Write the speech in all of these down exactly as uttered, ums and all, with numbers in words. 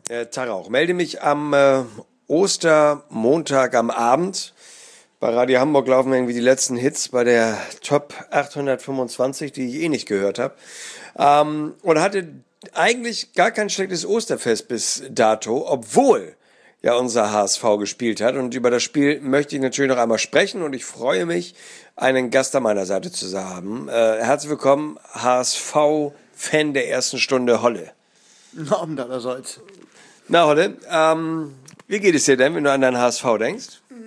äh, Tag auch. Melde mich am äh, Ostermontag am Abend. Bei Radio Hamburg laufen irgendwie die letzten Hits bei der Top achthundertfünfundzwanzig, die ich eh nicht gehört habe. Ähm, und hatte eigentlich gar kein schlechtes Osterfest bis dato, obwohl ja unser H S V gespielt hat. Und über das Spiel möchte ich natürlich noch einmal sprechen und ich freue mich, einen Gast an meiner Seite zu haben. Äh, herzlich willkommen, H S V-Fan der ersten Stunde, Holle. Guten Abend allerseits. Na, Holle, ähm, wie geht es dir denn, wenn du an deinen H S V denkst?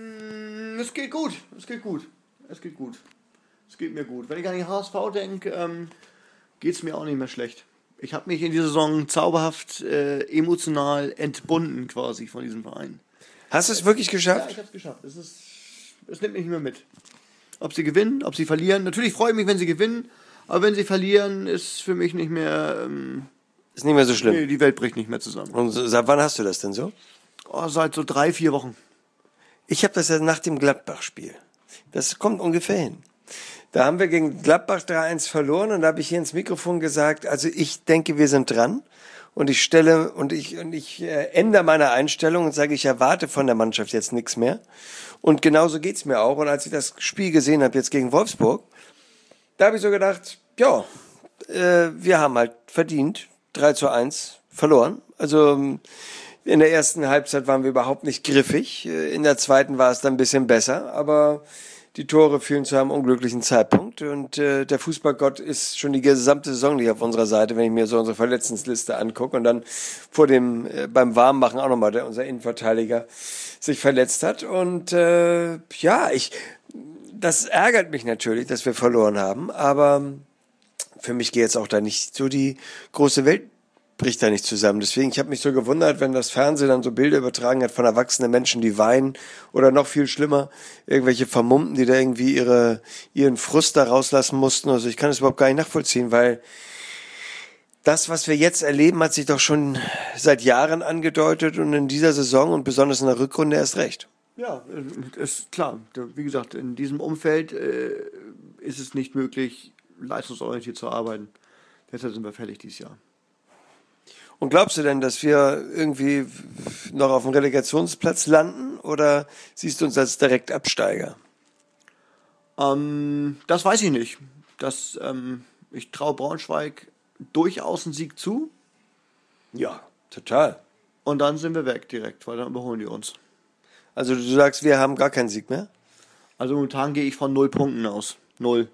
Mm, es geht gut, es geht gut, es geht gut. Es geht mir gut. Wenn ich an den H S V denke, ähm, geht es mir auch nicht mehr schlecht. Ich habe mich in dieser Saison zauberhaft äh, emotional entbunden quasi von diesem Verein. Hast du es wirklich geschafft? Ja, ich habe es geschafft. Es, ist, es nimmt mich nicht mehr mit. Ob sie gewinnen, ob sie verlieren. Natürlich freue ich mich, wenn sie gewinnen, aber wenn sie verlieren, ist für mich nicht mehr... Ähm, ist nicht mehr so schlimm? Nee, die Welt bricht nicht mehr zusammen. Und seit wann hast du das denn so? Oh, seit so drei, vier Wochen. Ich habe das ja nach dem Gladbach-Spiel. Das kommt ungefähr hin. Da haben wir gegen Gladbach drei eins verloren und da habe ich hier ins Mikrofon gesagt, also ich denke, wir sind dran und ich stelle und ich und ich äh, ändere meine Einstellung und sage, ich erwarte von der Mannschaft jetzt nichts mehr. Und genauso geht's mir auch. Und als ich das Spiel gesehen habe jetzt gegen Wolfsburg, da habe ich so gedacht, ja, äh, wir haben halt verdient drei zu eins verloren. Also in der ersten Halbzeit waren wir überhaupt nicht griffig. In der zweiten war es dann ein bisschen besser, aber die Tore fielen zu einem unglücklichen Zeitpunkt und äh, der Fußballgott ist schon die gesamte Saison nicht auf unserer Seite, wenn ich mir so unsere Verletztensliste angucke und dann vor dem äh, beim Warmmachen auch nochmal der unser Innenverteidiger sich verletzt hat und äh, ja, ich das ärgert mich natürlich, dass wir verloren haben, aber für mich geht jetzt auch da nicht so die große Welt bricht da nicht zusammen. Deswegen, ich habe mich so gewundert, wenn das Fernsehen dann so Bilder übertragen hat von erwachsenen Menschen, die weinen oder noch viel schlimmer, irgendwelche Vermummten, die da irgendwie ihre ihren Frust da rauslassen mussten. Also ich kann das überhaupt gar nicht nachvollziehen, weil das, was wir jetzt erleben, hat sich doch schon seit Jahren angedeutet und in dieser Saison und besonders in der Rückrunde erst recht. Ja, ist klar. Wie gesagt, in diesem Umfeld äh, ist es nicht möglich, leistungsorientiert zu arbeiten. Deshalb sind wir fertig dieses Jahr. Und glaubst du denn, dass wir irgendwie noch auf dem Relegationsplatz landen oder siehst du uns als Direktabsteiger? Ähm, das weiß ich nicht. Das, ähm, ich traue Braunschweig durchaus einen Sieg zu. Ja, total. Und dann sind wir weg direkt, weil dann überholen die uns. Also du sagst, wir haben gar keinen Sieg mehr? Also momentan gehe ich von null Punkten aus. Null.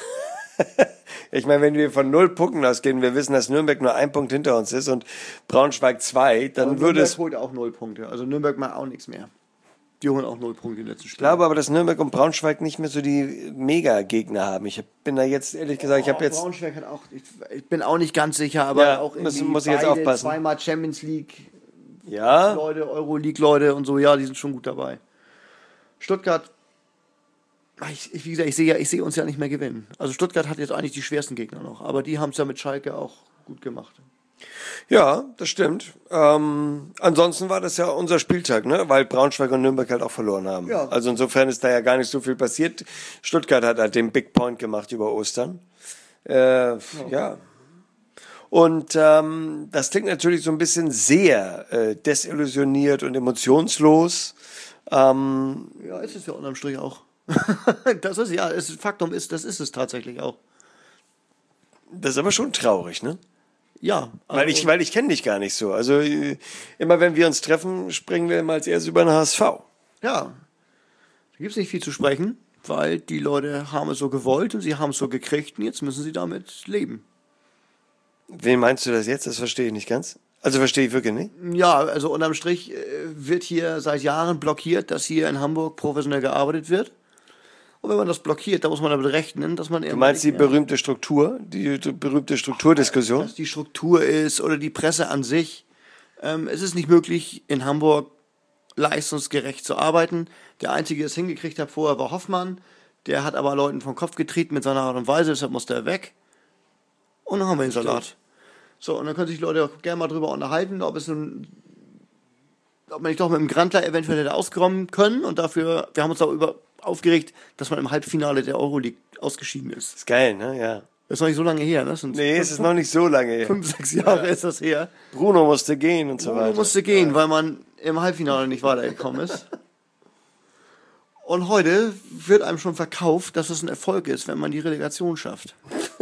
Ich meine, wenn wir von null Punkten ausgehen, wir wissen, dass Nürnberg nur ein Punkt hinter uns ist und Braunschweig zwei, dann aber würde Nürnberg es... holt auch null Punkte. Also Nürnberg macht auch nichts mehr. Die holen auch null Punkte in den letzten Spielen. Ich glaube aber, dass Nürnberg und Braunschweig nicht mehr so die Mega-Gegner haben. Ich bin da jetzt, ehrlich gesagt, ich habe jetzt... Braunschweig hat auch... Ich, ich bin auch nicht ganz sicher, aber ja, auch irgendwie muss ich jetzt beide aufpassen. Zweimal Champions League Ja. Leute, Euroleague-Leute und so, ja, die sind schon gut dabei. Stuttgart... Ich, ich, wie gesagt, ich sehe ja, ich sehe uns ja nicht mehr gewinnen. Also Stuttgart hat jetzt eigentlich die schwersten Gegner noch, aber die haben es ja mit Schalke auch gut gemacht. Ja, das stimmt. Ähm, ansonsten war das ja unser Spieltag, ne? Weil Braunschweig und Nürnberg halt auch verloren haben. Ja. Also insofern ist da ja gar nicht so viel passiert. Stuttgart hat halt den Big Point gemacht über Ostern. Äh, ja. ja. Und ähm, das klingt natürlich so ein bisschen sehr äh, desillusioniert und emotionslos. Ähm, Ja, ist es ja unterm Strich auch. Das ist ja, das Faktum ist, das ist es tatsächlich auch. Das ist aber schon traurig, ne? Ja. Also Weil ich, weil ich kenne dich gar nicht so. Also äh, immer wenn wir uns treffen, springen wir immer als erstes über den H S V. Ja. Da gibt es nicht viel zu sprechen, weil die Leute haben es so gewollt und sie haben es so gekriegt und jetzt müssen sie damit leben. Wen meinst du das jetzt? Das verstehe ich nicht ganz. Also verstehe ich wirklich nicht. Ja, also unterm Strich äh, wird hier seit Jahren blockiert, dass hier in Hamburg professionell gearbeitet wird. Und wenn man das blockiert, dann muss man damit rechnen, dass man... Du meinst die berühmte Struktur, die, die berühmte Strukturdiskussion? Dass die Struktur ist oder die Presse an sich. Ähm, es ist nicht möglich, in Hamburg leistungsgerecht zu arbeiten. Der Einzige, der es hingekriegt hat vorher, war Hoffmann. Der hat aber Leuten vom Kopf getreten mit seiner Art und Weise, deshalb musste er weg. Und dann haben wir den Salat. So, und dann können sich die Leute auch gerne mal drüber unterhalten, ob es nun... ob man nicht doch mit dem Grantler eventuell hätte auskommen können und dafür, wir haben uns darüber aufgeregt, dass man im Halbfinale der Euroleague ausgeschieden ist. Ist geil, ne? Ja. Ist noch nicht so lange her, ne? Sind Nee, es ist noch nicht so lange her. fünf, sechs Jahre ist das her. Bruno musste gehen und so Bruno weiter. musste gehen, weil man im Halbfinale nicht weitergekommen ist. Und heute wird einem schon verkauft, dass es ein Erfolg ist, wenn man die Relegation schafft.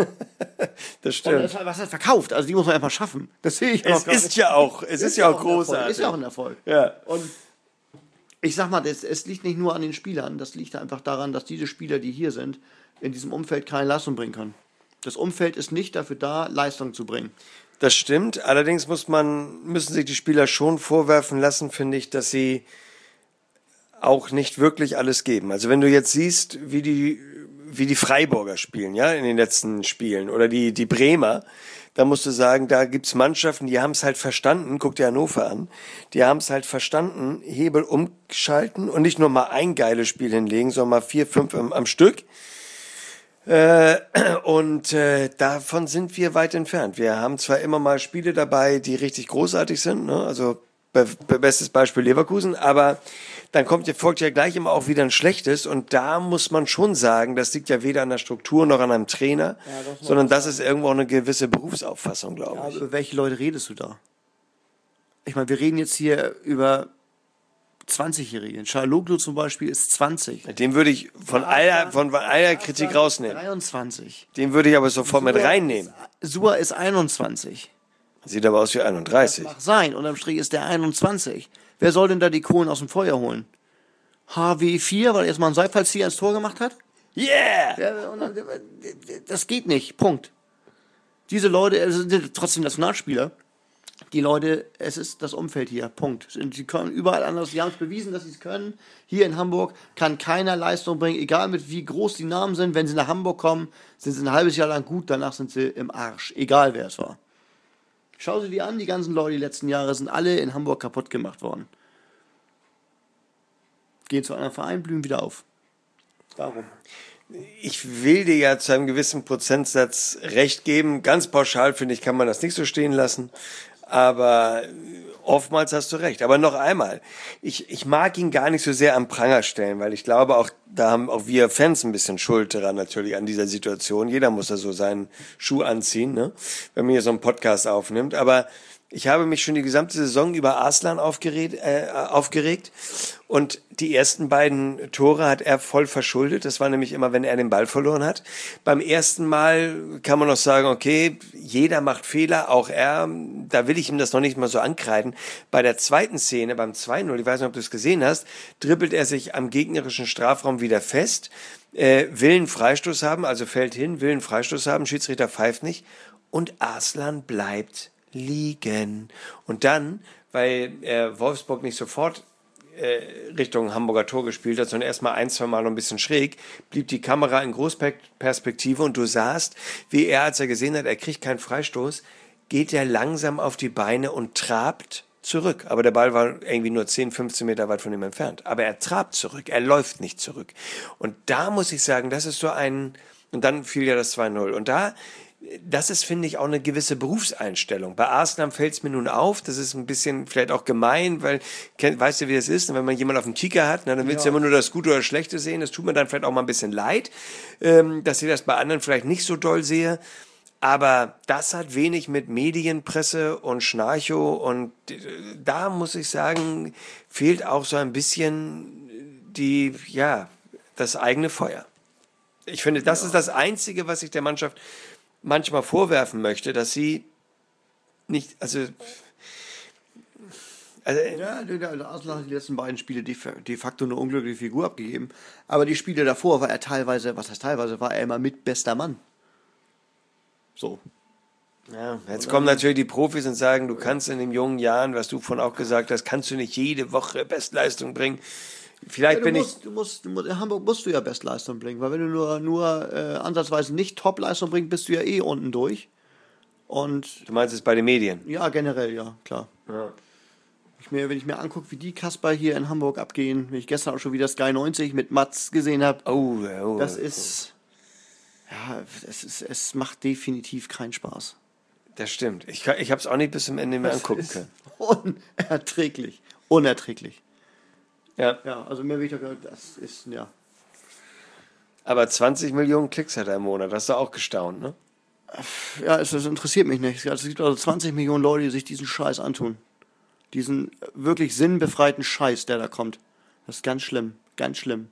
Das stimmt. Und das, was heißt verkauft? Also die muss man einfach schaffen. Das sehe ich Es auch gar ist nicht. ja auch, es ist ja auch ein Erfolg. großartig. Ist ja auch ein Erfolg. Ja. Und ich sag mal, das, es liegt nicht nur an den Spielern, das liegt einfach daran, dass diese Spieler, die hier sind, in diesem Umfeld keine Leistung bringen können. Das Umfeld ist nicht dafür da, Leistung zu bringen. Das stimmt. Allerdings muss man, müssen sich die Spieler schon vorwerfen lassen, finde ich, dass sie auch nicht wirklich alles geben. Also wenn du jetzt siehst, wie die, wie die Freiburger spielen, ja, in den letzten Spielen oder die, die Bremer, da musst du sagen, da gibt's Mannschaften, die haben es halt verstanden, guck dir Hannover an, die haben es halt verstanden, Hebel umschalten und nicht nur mal ein geiles Spiel hinlegen, sondern mal vier, fünf am, am Stück. Äh, und äh, davon sind wir weit entfernt. Wir haben zwar immer mal Spiele dabei, die richtig großartig sind, ne? Also be be bestes Beispiel Leverkusen, aber dann kommt ja, folgt ja gleich immer auch wieder ein schlechtes und da muss man schon sagen, das liegt ja weder an der Struktur noch an einem Trainer, ja, das sondern das ist irgendwo auch eine gewisse Berufsauffassung, glaube ja, ich. Über welche Leute redest du da? Ich meine, wir reden jetzt hier über zwanzigjährige. Çalhanoğlu zum Beispiel ist zwanzig. Den würde ich von aller, von aller Kritik rausnehmen. dreiundzwanzig. Den würde ich aber sofort mit reinnehmen. Sua ist einundzwanzig. Sieht aber aus wie einunddreißig. Das mag sein. Unterm Strich ist der einundzwanzig. Wer soll denn da die Kohlen aus dem Feuer holen? H W vier, weil er jetzt mal einen Seitfallzieher ins Tor gemacht hat? Yeah! Das geht nicht. Punkt. Diese Leute, also sind trotzdem Nationalspieler. Die Leute, es ist das Umfeld hier. Punkt. Sie können überall anders. Sie haben es bewiesen, dass sie es können. Hier in Hamburg kann keiner Leistung bringen, egal mit wie groß die Namen sind. Wenn sie nach Hamburg kommen, sind sie ein halbes Jahr lang gut, danach sind sie im Arsch. Egal wer es war. Schau sie dir an, die ganzen Leute, die letzten Jahre sind alle in Hamburg kaputt gemacht worden. Gehen zu einem Verein, blühen wieder auf. Warum? Ich will dir ja zu einem gewissen Prozentsatz recht geben. Ganz pauschal, finde ich, kann man das nicht so stehen lassen. Aber oftmals hast du recht. Aber noch einmal, ich, ich mag ihn gar nicht so sehr am Pranger stellen, weil ich glaube, auch da haben auch wir Fans ein bisschen Schuld daran natürlich an dieser Situation. Jeder muss da so seinen Schuh anziehen, ne? Wenn man hier so einen Podcast aufnimmt. Aber ich habe mich schon die gesamte Saison über Arslan aufgeregt, äh, aufgeregt und die ersten beiden Tore hat er voll verschuldet. Das war nämlich immer, wenn er den Ball verloren hat. Beim ersten Mal kann man noch sagen, okay, jeder macht Fehler, auch er. Da will ich ihm das noch nicht mal so ankreiden. Bei der zweiten Szene, beim zwei null, ich weiß nicht, ob du es gesehen hast, dribbelt er sich am gegnerischen Strafraum wieder fest, äh, will einen Freistoß haben, also fällt hin, will einen Freistoß haben, Schiedsrichter pfeift nicht und Arslan bleibt liegen. Und dann, weil äh, Wolfsburg nicht sofort äh, Richtung Hamburger Tor gespielt hat, sondern erstmal ein, zwei Mal noch ein bisschen schräg, blieb die Kamera in Großperspektive und du sahst, wie er, als er gesehen hat, er kriegt keinen Freistoß, geht er langsam auf die Beine und trabt zurück. Aber der Ball war irgendwie nur zehn, fünfzehn Meter weit von ihm entfernt. Aber er trabt zurück, er läuft nicht zurück. Und da muss ich sagen, das ist so ein, und dann fiel ja das zwei null. Und da das ist, finde ich, auch eine gewisse Berufseinstellung. Bei Arsenal fällt es mir nun auf, das ist ein bisschen vielleicht auch gemein, weil, kenn, weißt du, wie das ist, wenn man jemanden auf dem Kicker hat, na, dann willst ja. du immer nur das Gute oder das Schlechte sehen, das tut mir dann vielleicht auch mal ein bisschen leid, ähm, dass ich das bei anderen vielleicht nicht so doll sehe, aber das hat wenig mit Medienpresse und Schnarcho und äh, da muss ich sagen, fehlt auch so ein bisschen die, ja, das eigene Feuer. Ich finde, das ja. ist das Einzige, was ich der Mannschaft manchmal vorwerfen möchte, dass sie nicht, also, also ja, der Arsenal hat die letzten beiden Spiele de, de facto eine unglückliche Figur abgegeben, aber die Spiele davor war er teilweise, was heißt teilweise, war er immer mit bester Mann. So. Ja, jetzt kommen natürlich die Profis und sagen, du kannst in den jungen Jahren, was du vorhin auch gesagt hast, kannst du nicht jede Woche Bestleistung bringen. Vielleicht ja, du bin musst, ich. Du musst, du musst, in Hamburg musst du ja Bestleistung bringen, weil wenn du nur, nur äh, ansatzweise nicht Topleistung bringst, bist du ja eh unten durch. Und du meinst es bei den Medien? Ja, generell, ja, klar. Ja. Ich mir, wenn ich mir angucke, wie die Kasper hier in Hamburg abgehen, wenn ich gestern auch schon wieder Sky neunzig mit Mats gesehen habe, oh, oh, das ist, oh. ja, es ist, es macht definitiv keinen Spaß. Das stimmt. Ich, ich habe es auch nicht bis zum Ende mehr das angucken ist können. Unerträglich. Unerträglich. Ja. Ja, also mehr will ich doch gar das ist, ja. Aber zwanzig Millionen Klicks hat er im Monat, hast du auch gestaunt, ne? Ja, es, es interessiert mich nicht. Es gibt also zwanzig Millionen Leute, die sich diesen Scheiß antun. Diesen wirklich sinnbefreiten Scheiß, der da kommt. Das ist ganz schlimm. Ganz schlimm.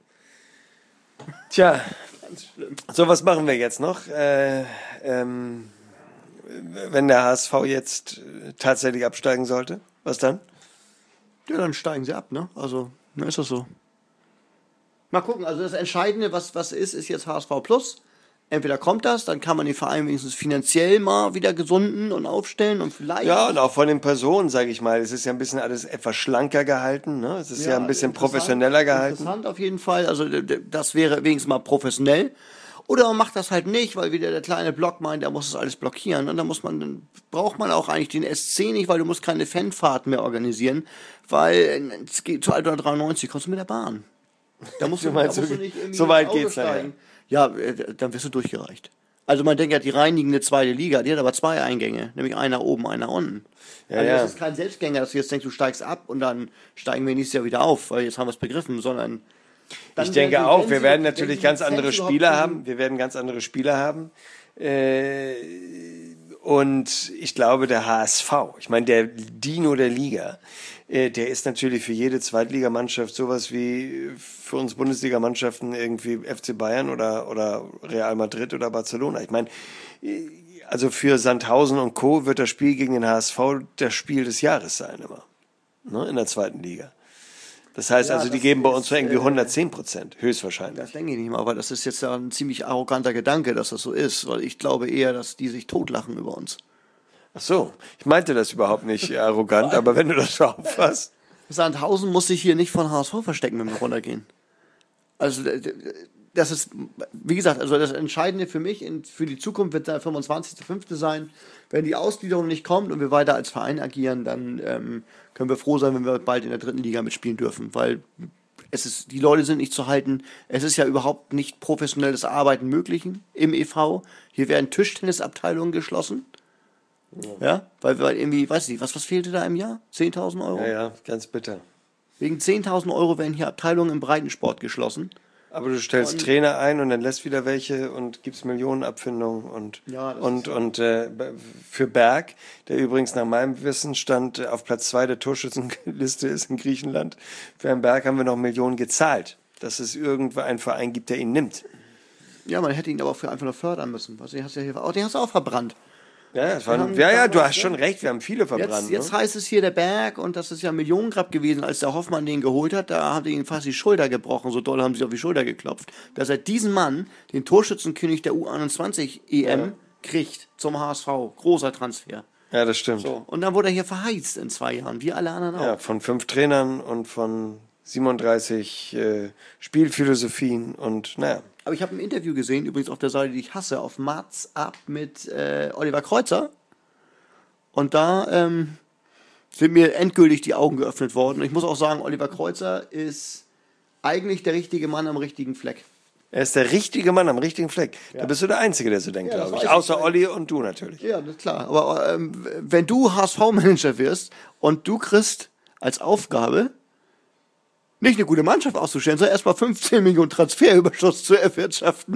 Tja, ganz schlimm. So, was machen wir jetzt noch? Äh, ähm, wenn der H S V jetzt tatsächlich absteigen sollte, was dann? Ja, dann steigen sie ab, ne? Also, dann ist das so. Mal gucken, also das Entscheidende, was, was ist, ist jetzt H S V Plus. Entweder kommt das, dann kann man den Verein wenigstens finanziell mal wieder gesunden und aufstellen und vielleicht... Ja, und auch von den Personen, sage ich mal. Es ist ja ein bisschen alles etwas schlanker gehalten, ne? Es ist ja, ja ein bisschen professioneller gehalten. Interessant auf jeden Fall, also das wäre wenigstens mal professionell. Oder man macht das halt nicht, weil wieder der kleine Block meint, er muss das alles blockieren. Und dann muss man, dann braucht man auch eigentlich den S C nicht, weil du musst keine Fanfahrten mehr organisieren, weil es geht zu Altona dreiundneunzig, kommst du mit der Bahn. Da musst du, du, meinst, da musst du nicht irgendwie so weit geht's steigen. Ja, dann wirst du durchgereicht. Also man denkt ja, die reinigende zweite Liga, die hat aber zwei Eingänge, nämlich einer oben, einer unten. Ja, also ja. das ist kein Selbstgänger, dass du jetzt denkst, du steigst ab und dann steigen wir nächstes Jahr wieder auf, weil jetzt haben wir es begriffen, sondern... Ich denke sie, auch, wir sie, werden natürlich ganz andere Spieler haben. Wir werden ganz andere Spieler haben. Äh, und ich glaube, der H S V, ich meine, der Dino der Liga, äh, der ist natürlich für jede Zweitligamannschaft sowas wie für uns Bundesligamannschaften irgendwie F C Bayern oder, oder Real Madrid oder Barcelona. Ich meine, also für Sandhausen und Co. wird das Spiel gegen den H S V das Spiel des Jahres sein immer, ne, in der zweiten Liga. Das heißt ja, also, die geben bei uns so irgendwie hundertzehn Prozent, höchstwahrscheinlich. Das denke ich nicht mal, aber das ist jetzt ja ein ziemlich arroganter Gedanke, dass das so ist, weil ich glaube eher, dass die sich totlachen über uns. Ach so, ich meinte das überhaupt nicht arrogant, aber wenn du das so auffasst. Sandhausen muss sich hier nicht von H S V verstecken, wenn wir runtergehen. Also, das ist, wie gesagt, also das Entscheidende für mich, für die Zukunft wird der fünfundzwanzigster fünfte sein. Wenn die Ausgliederung nicht kommt und wir weiter als Verein agieren, dann ähm, können wir froh sein, wenn wir bald in der dritten Liga mitspielen dürfen, weil es ist, die Leute sind nicht zu halten. Es ist ja überhaupt nicht professionelles Arbeiten möglich im E V. Hier werden Tischtennisabteilungen geschlossen. Ja, ja weil, weil irgendwie, weiß ich nicht, was, was fehlte da im Jahr? zehntausend Euro? Ja, ja, ganz bitter. Wegen zehntausend Euro werden hier Abteilungen im Breitensport geschlossen. Aber du stellst und, Trainer ein und dann lässt wieder welche und gibst Millionenabfindungen und ja, und und äh, für Berg, der übrigens nach meinem Wissensstand auf Platz zwei der Torschützenliste ist in Griechenland, für Herrn Berg haben wir noch Millionen gezahlt, dass es irgendwo einen Verein gibt, der ihn nimmt. Ja, man hätte ihn aber auch für einfach nur fördern müssen. Also den hast du ja hier, oh, den hast du auch verbrannt. Ja, das waren, ja, ja, du hast schon recht, wir haben viele verbrannt. Jetzt, jetzt ne? heißt es hier der Berg und das ist ja ein Millionengrab gewesen, als der Hoffmann den geholt hat, da haben die ihn fast die Schulter gebrochen, so doll haben sie auf die Schulter geklopft, dass er diesen Mann, den Torschützenkönig der U einundzwanzig E M, ja. kriegt zum H S V. Großer Transfer. Ja, das stimmt. So. Und dann wurde er hier verheizt in zwei Jahren, wie alle anderen auch. Ja, von fünf Trainern und von siebenunddreißig äh, Spielphilosophien und naja. Aber ich habe ein Interview gesehen, übrigens auf der Seite, die ich hasse, auf Mats Up mit äh, Oliver Kreuzer. Und da ähm, sind mir endgültig die Augen geöffnet worden. Und ich muss auch sagen, Oliver Kreuzer ist eigentlich der richtige Mann am richtigen Fleck. Er ist der richtige Mann am richtigen Fleck. Ja. Da bist du der Einzige, der so denkt, ja, glaube ich. Außer ich. Olli und du natürlich. Ja, das ist klar. Aber ähm, wenn du H S V-Manager wirst und du kriegst als Aufgabe, nicht eine gute Mannschaft auszustellen, sondern erstmal fünfzehn Millionen Transferüberschuss zu erwirtschaften.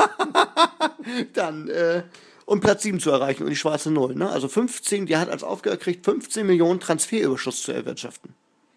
Dann, äh, und Platz sieben zu erreichen und die schwarze Null. Ne? Also fünfzehn, die hat als Aufgabe gekriegt, fünfzehn Millionen Transferüberschuss zu erwirtschaften.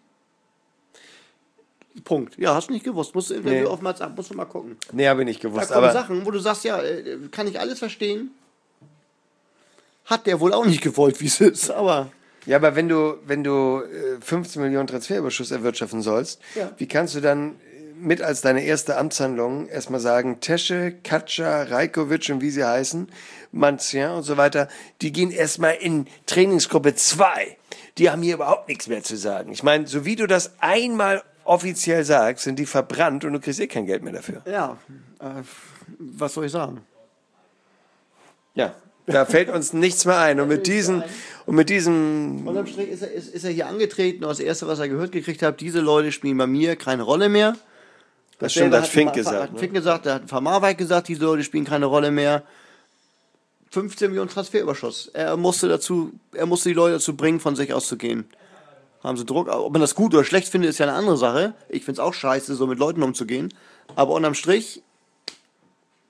Punkt. Ja, hast du nicht gewusst. Musst du Interview nee. auf Mats ab, musst du mal gucken. Nee, habe ich nicht gewusst. Da kommen aber Sachen, wo du sagst, ja, kann ich alles verstehen. Hat der wohl auch nicht gewollt, wie es ist, aber... Ja, aber wenn du, wenn du fünfzehn Millionen Transferüberschuss erwirtschaften sollst, ja. wie kannst du dann mit als deine erste Amtshandlung erstmal sagen, Tesche, Katscha, Rajkovic und wie sie heißen, Mancien und so weiter, die gehen erstmal in Trainingsgruppe zwei. Die haben hier überhaupt nichts mehr zu sagen. Ich meine, so wie du das einmal offiziell sagst, sind die verbrannt und du kriegst eh kein Geld mehr dafür. Ja, äh, was soll ich sagen? Ja. Da fällt uns nichts mehr ein. Und mit diesen, und mit diesem... Unterm Strich ist er, ist, ist er hier angetreten und das Erste, was er gehört gekriegt hat, diese Leute spielen bei mir keine Rolle mehr. Das stimmt, das hat Fink gesagt. Hat Fink gesagt, da hat Van Marwijk gesagt, diese Leute spielen keine Rolle mehr. fünfzehn Millionen Transferüberschuss. Er musste dazu, er musste die Leute dazu bringen, von sich auszugehen. Haben sie Druck. Ob man das gut oder schlecht findet, ist ja eine andere Sache. Ich finde es auch scheiße, so mit Leuten umzugehen. Aber unterm Strich...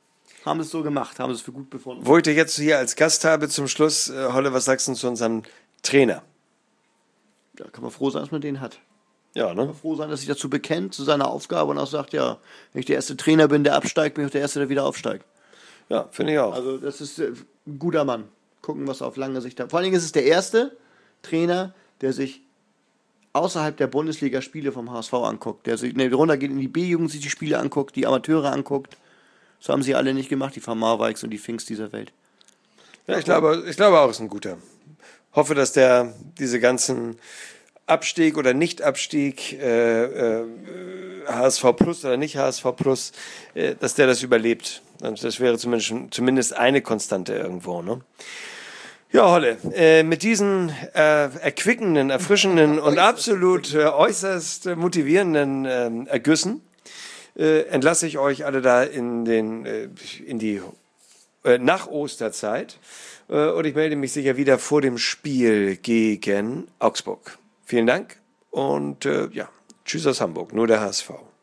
haben es so gemacht, haben es für gut befunden. Wo ich dich jetzt hier als Gast habe zum Schluss, äh, Holle, was sagst du zu unserem Trainer? Da kann man froh sein, dass man den hat. Ja, ne? Froh sein, dass sich dazu bekennt, zu seiner Aufgabe und auch sagt, ja, wenn ich der erste Trainer bin, der absteigt, bin ich auch der Erste, der wieder aufsteigt. Ja, finde ich auch. Also das ist äh, ein guter Mann. Gucken, was er auf lange Sicht hat. Vor allen Dingen ist es der erste Trainer, der sich außerhalb der Bundesliga-Spiele vom H S V anguckt. Der sich ne, runtergeht in die B-Jugend, sich die Spiele anguckt, die Amateure anguckt. Das haben sie alle nicht gemacht, die Van Marwijks und die Finks dieser Welt. Ja, ich glaube, ich glaube auch, ist ein guter. Hoffe, dass der diese ganzen Abstieg oder Nicht-Abstieg, äh, äh, H S V Plus oder nicht H S V Plus, äh, dass der das überlebt. Und das wäre zumindest, zumindest eine Konstante irgendwo, ne? Ja, Holle, äh, mit diesen äh, erquickenden, erfrischenden und absolut äh, äußerst äh, motivierenden äh, Ergüssen äh, entlasse ich euch alle da in den äh, in die äh, nach Osterzeit äh, und ich melde mich sicher wieder vor dem Spiel gegen Augsburg. Vielen Dank und äh, ja, tschüss aus Hamburg, nur der H S V.